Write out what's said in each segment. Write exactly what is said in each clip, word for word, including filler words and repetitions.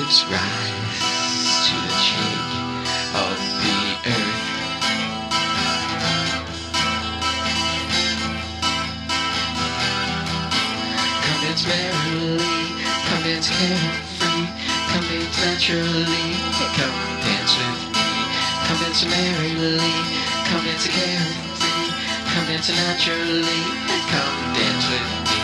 gives rise to the shake of the earth. Come dance merrily, come dance carefree, come dance naturally, come dance with me. Come dance merrily, come dance carefree, come dance naturally, come dance with me.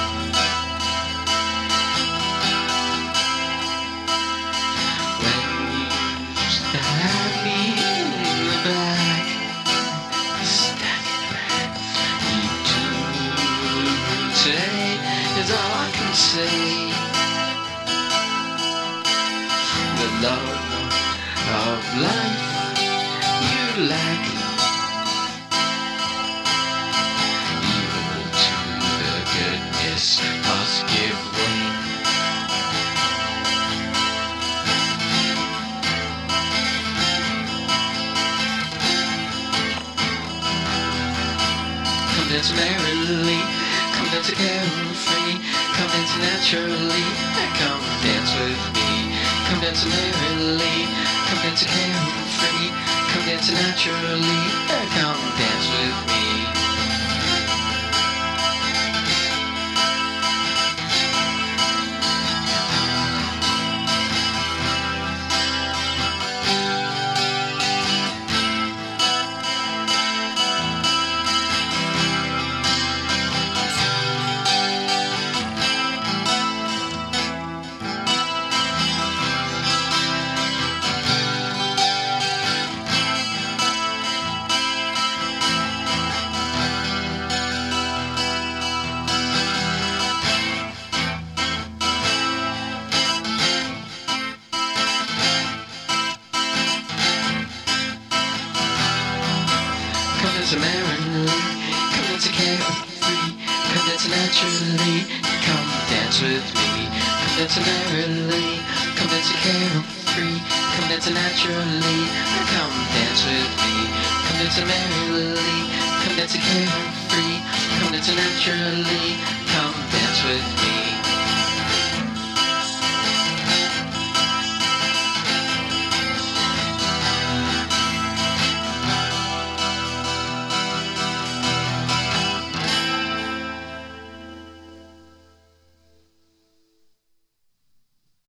When you stab me in the back, stab me back, you do today is all I can say. The love of life you lack, evil to the goodness must give way. Come dance merrily, come dance carefree, come dance naturally, come dance with me. Come dance merrily, come dance carefree, come dance naturally, come dance with me. Come dance merrily, come dance carefree, come dance naturally, come dance with me. Come dance merrily, come dance carefree, come dance naturally, come dance with me. Come dance merrily, come dance carefree, come dance naturally, come dance with me.